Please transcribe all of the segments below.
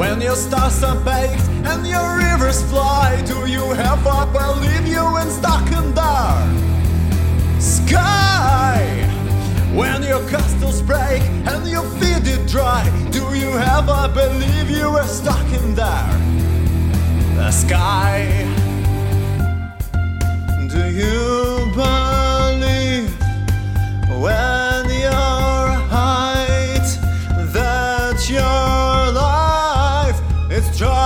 When your stars are baked and your rivers fly, do you ever believe you in stuck in dark sky? When your castles break and your feet is dry, do you ever believe you are stuck in there the sky? Do you believe when you're height that your life is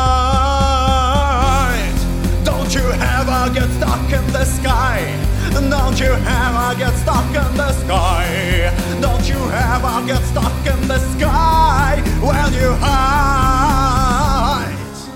tried? Don't you ever get stuck in the sky? Don't you ever get stuck in the sky? Don't you ever get stuck in the sky when you hide?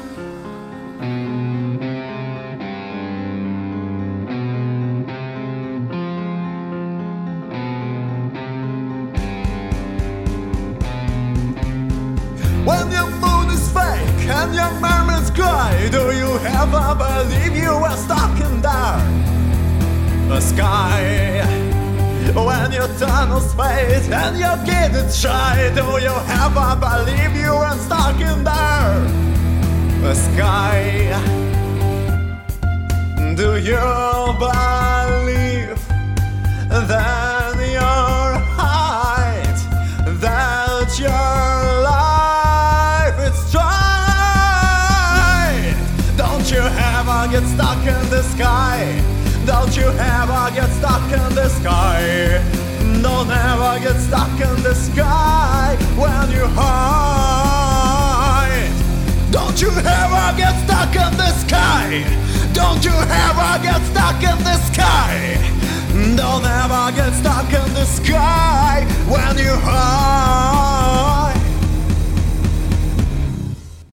When your moon is fake and your mermaids cry, do you ever believe you are stuck in there the sky? When your tunnels fade and your kid is shy, do you ever believe you are stuck in there the sky? Do you believe that your height, that your life is tried? Don't you ever get stuck in the sky? Don't you ever get stuck in the sky? Don't ever get stuck in the sky when you hide. Don't you ever get stuck in the sky? Don't you ever get stuck in the sky? Don't ever get stuck in the sky when you hide.